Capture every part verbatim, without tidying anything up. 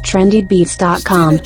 trendy beats dot com.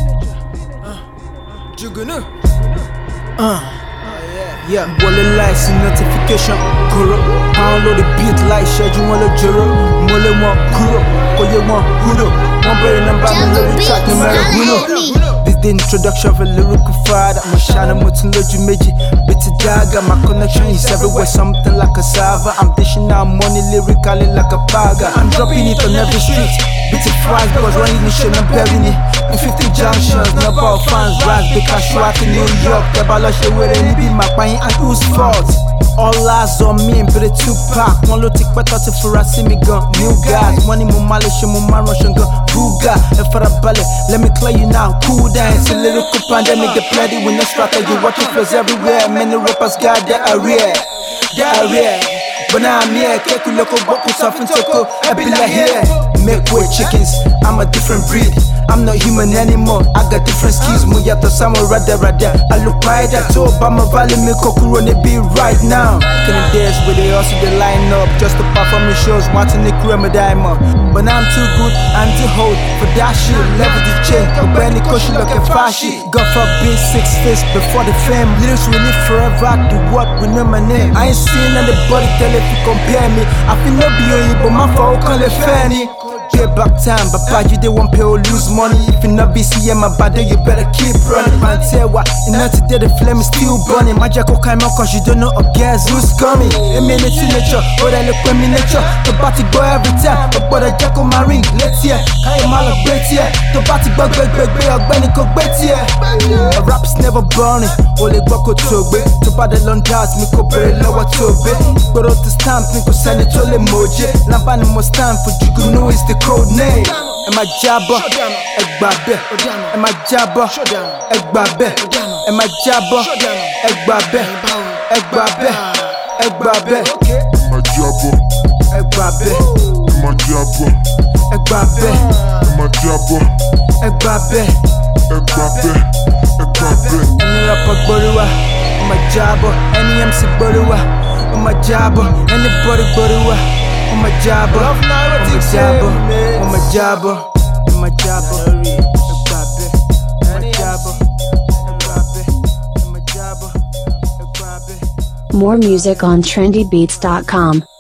Uh, yeah, Wally likes the notification. Kuro, download the beat like schedule one the juro. Mole one kuro, koye one hudo. One brain and by me lyric track no matter who know. This the introduction of a lyrical father. I'm a shine I'm with logi meji. Bit of dagger, my connection is everywhere. Something like a server. I'm dishing out money lyrically like a bagger. I'm dropping it on every street. Bit of fries, because running the shit, I'm burying it. In fifty junctions, no about fans, rise, because swat in New York. The balash where any be my pain and whose fault? All eyes on me, but it's two pack. One low tick, but that's for a semi gun. New guys, money, more malish, more man, Russian gun. Buga, and for a ballet, let me clear you now. Cool down, it's a lyrical pandemic. The bloody when the strategy, watching flows everywhere. Many rappers got diarrhea, diarrhea. But now I'm here, keku loko boku something toko. I be like here, make way chickens. I'm a different breed. I'm not human anymore. I got different skills. Muyato sama rada rada. I look right at all. Obama Valley me kokuro ne be right now. Can the days where they also they line up just to perform the shows, wanting the crew me diamond. But now I'm too good, I'm too hold for that shit. Level the chain, Obani koshi like a fashi. Got for being six face before the fame. Lyrics we live forever. Do what we know my name. I ain't seen anybody tell if you compare me. I feel no be on you, but my fault call it fanny. Pay back time, but bad you they won't pay or lose money. If you not B C M, my bad you better keep running. Pantewa, in not today the flame is still burning. My jackal came out cause you don't know a guess who's coming. A minute in nature, or I look me nature. The batty go every time, but but a jackal my ring, let's hear. I am all a great here. The batty bug bug bug bug bug bug bug bug here. A rap's never burning, only go to be. To bad the long dance, me go very lower to be. But out the stamp, me go send it to the emoji. Lambani must stand for you know it's the code name. Am I jabba? Egbabe. Am I jabba? Egbabe. Am I jabba? Egbabe. Egbabe. Egbabe. Am I jabba? Egbabe. Am I jabba? Egbabe. Am I jabba? Egbabe. Egbabe. Egbabe. Any rapper gboriwa, am I jabba? Any M C gboriwa, am I jabba? Anybody gboriwa, am I jabba? I'm a jabba, I'm a jabba, I'm a jabba, I'm a jabba, I'm a jabba. More music on trendy beats dot com.